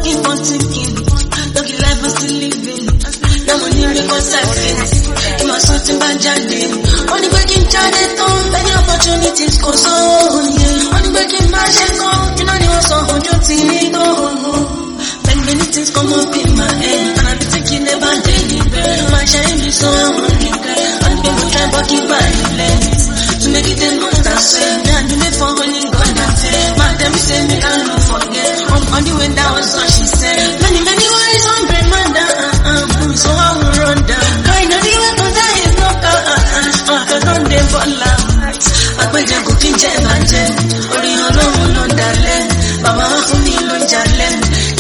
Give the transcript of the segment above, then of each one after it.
keep on thinking. Lucky life I'm still living. No money because I fit. You are something bad jaded. Only breaking jaded on. Many opportunities go so yeah. Only breaking magic on. You know they also hold your team go. Many things come up in my head. And I'm thinking about daily bread. My shine is so regret. And people try but keep by the lens. To make it a good I say. And you live for only God I feel. My them say me I don't forget. On the way down so she said. Many ways on brain man down. So I will run down. Kind of the way cause I is no car. Cause on the ball I put your cooking jam and jam. Only alone on the land. Mama for me no jalen.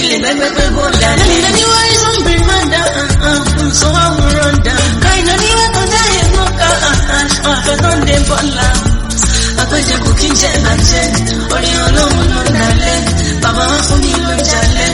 Many ways on brain man down. So I will run down. Kind of the way cause I is no car. Cause on the ball I put your cooking jam and jam. Only alone on the land. Mama for me no jalen.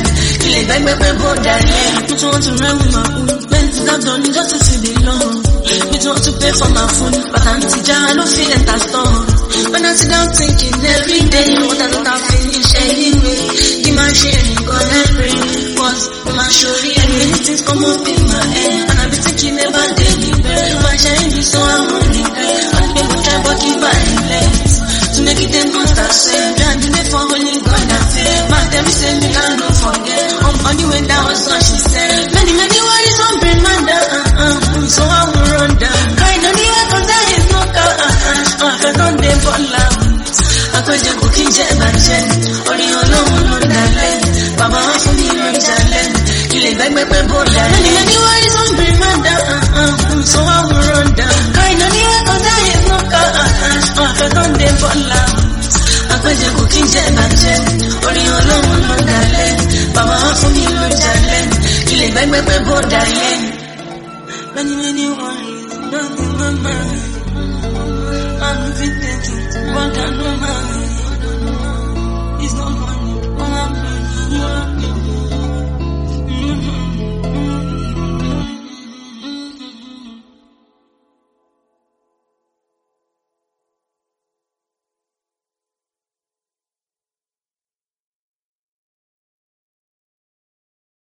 Me too want to run with my own. When I've done it just to see the long. Me too want to pay for my phone. But I'm teacher, I don't feel like that's done. When I sit down thinking every day, what I don't have finish anyway. Give my share, God I pray. Cause my story and many things come up in my head. And I be thinking about daily bread. My shine is so I won't regret. And people try but keep by the legs. To make it them must have said. And do it for only God I feel. My them say me I don't forget. On the way down so she said. Many worries on brain man down. So I will run down. Kind of the way cause I is no car. Cause on the ball I put your cooking jam and jam. Only alone on the land. Mama for me no jalen. Kill it back many worries on brain man down. So I will run down. Kind of the way cause I is no car. Cause on the ball I put your cooking jam and jam. Only alone on the land. Mama for me no jalen. Kill it back many worries. Nothing on mine. I'm